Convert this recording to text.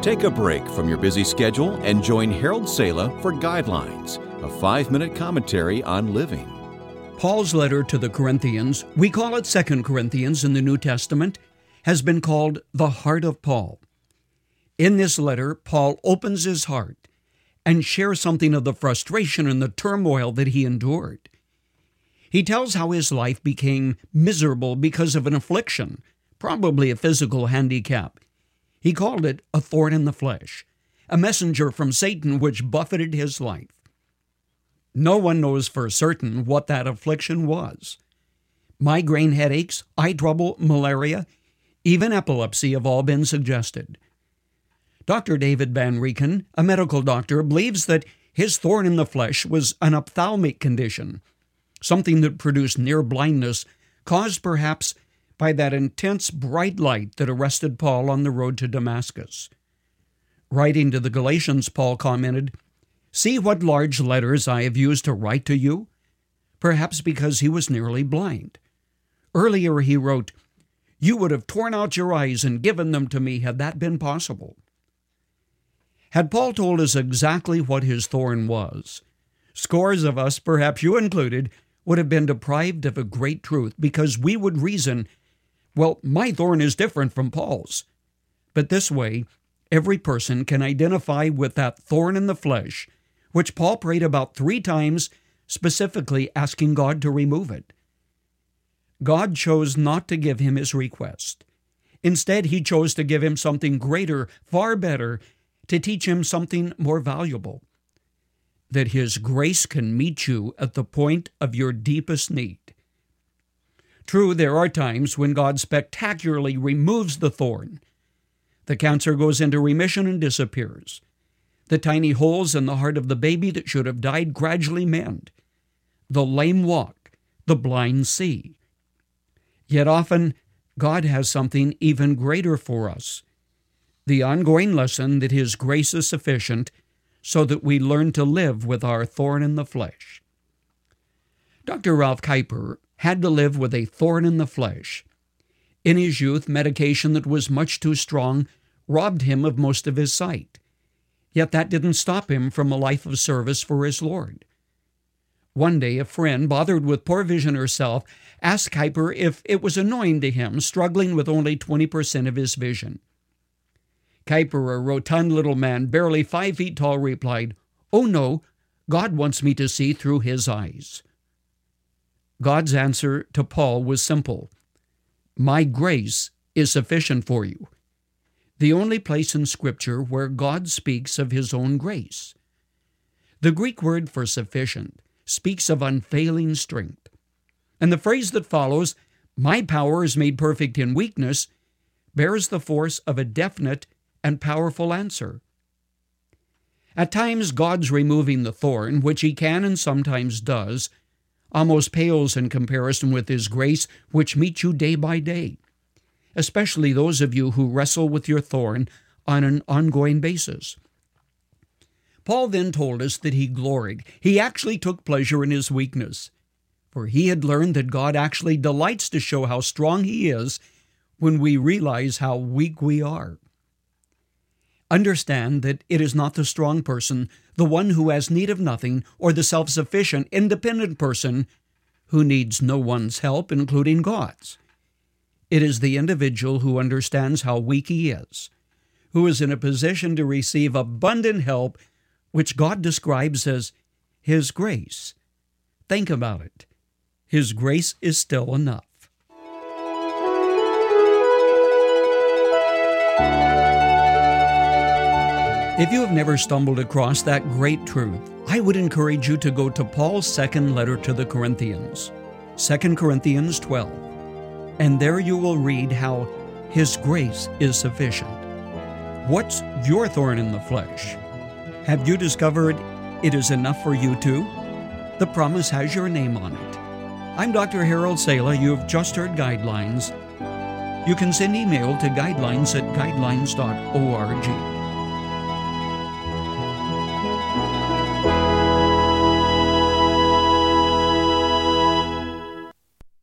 Take a break from your busy schedule and join Harold Sala for Guidelines, a 5-minute commentary on living. Paul's letter to the Corinthians, we call it 2 Corinthians in the New Testament, has been called the heart of Paul. In this letter, Paul opens his heart and shares something of the frustration and the turmoil that he endured. He tells how his life became miserable because of an affliction, probably a physical handicap. He called it a thorn in the flesh, a messenger from Satan which buffeted his life. No one knows for certain what that affliction was. Migraine headaches, eye trouble, malaria, even epilepsy have all been suggested. Dr. David Van Rieken, a medical doctor, believes that his thorn in the flesh was an ophthalmic condition, something that produced near blindness, caused perhaps by that intense bright light that arrested Paul on the road to Damascus. Writing to the Galatians, Paul commented, "See what large letters I have used to write to you," perhaps because he was nearly blind. Earlier he wrote, "You would have torn out your eyes and given them to me had that been possible." Had Paul told us exactly what his thorn was, scores of us, perhaps you included, would have been deprived of a great truth because we would reason, well, my thorn is different from Paul's. But this way, every person can identify with that thorn in the flesh, which Paul prayed about 3 times, specifically asking God to remove it. God chose not to give him his request. Instead, he chose to give him something greater, far better, to teach him something more valuable, that his grace can meet you at the point of your deepest need. True, there are times when God spectacularly removes the thorn. The cancer goes into remission and disappears. The tiny holes in the heart of the baby that should have died gradually mend. The lame walk, the blind see. Yet often, God has something even greater for us, the ongoing lesson that his grace is sufficient so that we learn to live with our thorn in the flesh. Dr. Ralph Kuyper had to live with a thorn in the flesh. In his youth, medication that was much too strong robbed him of most of his sight. Yet that didn't stop him from a life of service for his Lord. One day, a friend, bothered with poor vision herself, asked Kuyper if it was annoying to him, struggling with only 20% of his vision. Kuyper, a rotund little man, barely 5 feet tall, replied, "Oh no, God wants me to see through his eyes." God's answer to Paul was simple. "My grace is sufficient for you." The only place in Scripture where God speaks of his own grace. The Greek word for sufficient speaks of unfailing strength. And the phrase that follows, "My power is made perfect in weakness," bears the force of a definite and powerful answer. At times, God's removing the thorn, which he can and sometimes does, almost pales in comparison with his grace, which meets you day by day, especially those of you who wrestle with your thorn on an ongoing basis. Paul then told us that he gloried. He actually took pleasure in his weakness, for he had learned that God actually delights to show how strong he is when we realize how weak we are. Understand that it is not the strong person, the one who has need of nothing, or the self-sufficient, independent person who needs no one's help, including God's. It is the individual who understands how weak he is, who is in a position to receive abundant help, which God describes as his grace. Think about it. His grace is still enough. If you have never stumbled across that great truth, I would encourage you to go to Paul's second letter to the Corinthians, 2 Corinthians 12, and there you will read how his grace is sufficient. What's your thorn in the flesh? Have you discovered it is enough for you too? The promise has your name on it. I'm Dr. Harold Sala. You have just heard Guidelines. You can send email to guidelines@guidelines.org.